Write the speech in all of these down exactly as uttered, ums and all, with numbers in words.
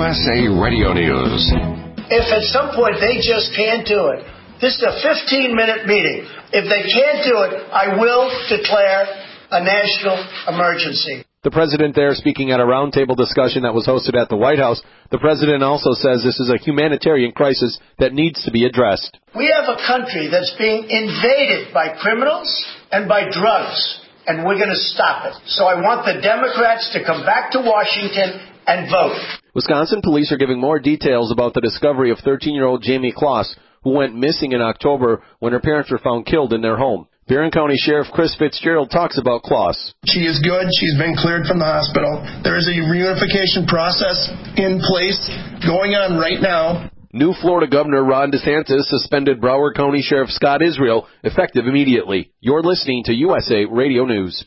S A Radio News. If at some point they just can't do it, this is a fifteen-minute meeting. If they can't do it, I will declare a national emergency. The president there speaking at a roundtable discussion that was hosted at the White House. The president also says this is a humanitarian crisis that needs to be addressed. We have a country that's being invaded by criminals and by drugs, and we're going to stop it. So I want the Democrats to come back to Washington and vote. Wisconsin police are giving more details about the discovery of thirteen-year-old Jamie Kloss, who went missing in October when her parents were found killed in their home. Barron County Sheriff Chris Fitzgerald talks about Kloss. She is good. She's been cleared from the hospital. There is a reunification process in place going on right now. New Florida Governor Ron DeSantis suspended Broward County Sheriff Scott Israel, effective immediately. You're listening to U S A Radio News.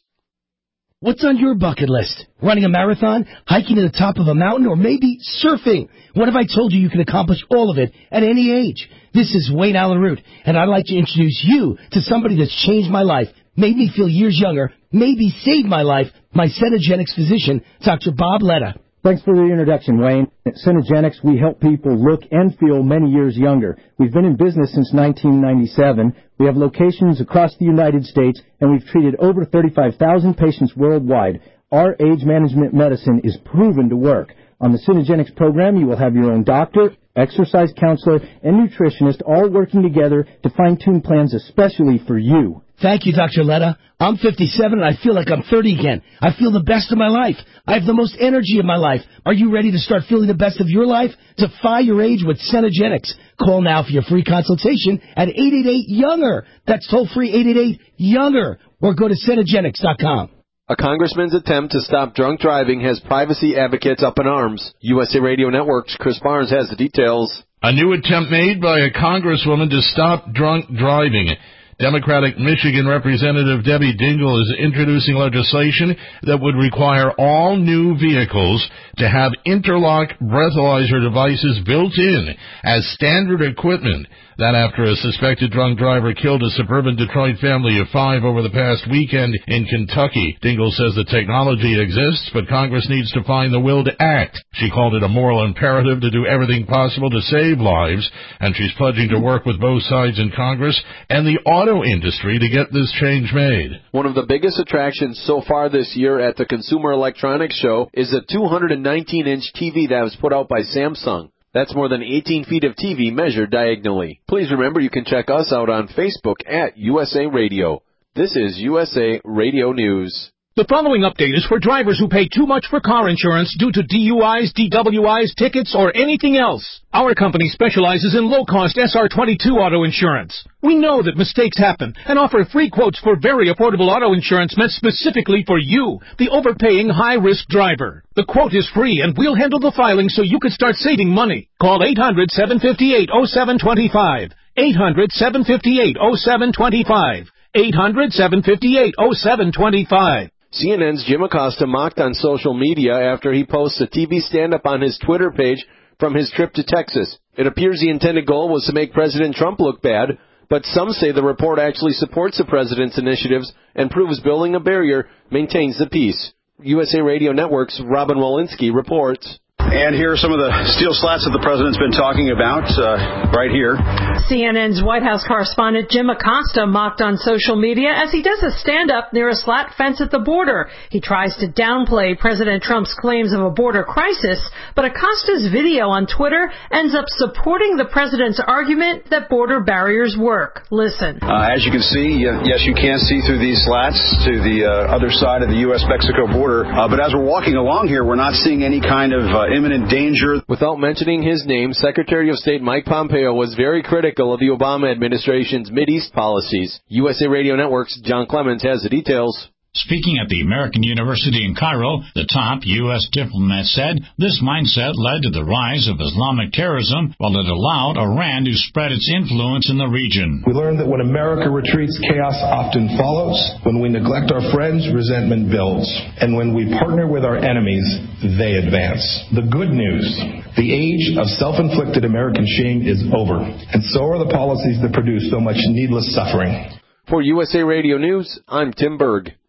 What's on your bucket list? Running a marathon, hiking to the top of a mountain, or maybe surfing? What if I told you you can accomplish all of it at any age? This is Wayne Allen Root, and I'd like to introduce you to somebody that's changed my life, made me feel years younger, maybe saved my life, my Cenegenics physician, Doctor Bob Letta. Thanks for the introduction, Wayne. At Cenegenics, we help people look and feel many years younger. We've been in business since nineteen ninety-seven. We have locations across the United States, and we've treated over thirty-five thousand patients worldwide. Our age management medicine is proven to work. On the Cenegenics program, you will have your own doctor, exercise counselor, and nutritionist all working together to fine-tune plans especially for you. Thank you, Doctor Letta. I'm fifty-seven and I feel like I'm thirty again. I feel the best of my life. I have the most energy of my life. Are you ready to start feeling the best of your life? Defy your age with Cenegenics. Call now for your free consultation at eight eight eight, younger. That's toll-free eight eight eight, younger. Or go to Cenegenics dot com. A congressman's attempt to stop drunk driving has privacy advocates up in arms. U S A Radio Network's Chris Barnes has the details. A new attempt made by a congresswoman to stop drunk driving. Democratic Michigan Representative Debbie Dingell is introducing legislation that would require all new vehicles to have interlock breathalyzer devices built in as standard equipment. That after a suspected drunk driver killed a suburban Detroit family of five over the past weekend in Kentucky. Dingell says the technology exists, but Congress needs to find the will to act. She called it a moral imperative to do everything possible to save lives, and she's pledging to work with both sides in Congress and the auto industry to get this change made. One of the biggest attractions so far this year at the Consumer Electronics Show is a two hundred nineteen inch T V that was put out by Samsung. That's more than eighteen feet of T V measured diagonally. Please remember you can check us out on Facebook at U S A Radio. This is U S A Radio News. The following update is for drivers who pay too much for car insurance due to D U Is, D W Is, tickets, or anything else. Our company specializes in low-cost S R twenty-two auto insurance. We know that mistakes happen and offer free quotes for very affordable auto insurance meant specifically for you, the overpaying high-risk driver. The quote is free, and we'll handle the filing so you can start saving money. Call eight hundred, seven five eight, oh seven two five. eight hundred, seven five eight, oh seven two five. eight hundred, seven five eight, oh seven two five. C N N's Jim Acosta mocked on social media after he posts a T V stand-up on his Twitter page from his trip to Texas. It appears the intended goal was to make President Trump look bad, but some say the report actually supports the president's initiatives and proves building a barrier maintains the peace. U S A Radio Network's Robin Walensky reports. And here are some of the steel slats that the president's been talking about uh, right here. C N N's White House correspondent Jim Acosta mocked on social media as he does a stand-up near a slat fence at the border. He tries to downplay President Trump's claims of a border crisis, but Acosta's video on Twitter ends up supporting the president's argument that border barriers work. Listen. Uh, as you can see, uh, yes, you can see through these slats to the uh, other side of the U S Mexico border. Uh, but as we're walking along here, we're not seeing any kind of uh, imminent danger. Without mentioning his name, Secretary of State Mike Pompeo was very critical of the Obama administration's Mideast policies. U S A Radio Network's John Clemens has the details. Speaking at the American University in Cairo, the top U S diplomat said this mindset led to the rise of Islamic terrorism, while it allowed Iran to spread its influence in the region. We learned that when America retreats, chaos often follows. When we neglect our friends, resentment builds. And when we partner with our enemies, they advance. The good news, the age of self-inflicted American shame is over. And so are the policies that produce so much needless suffering. For U S A Radio News, I'm Tim Berg.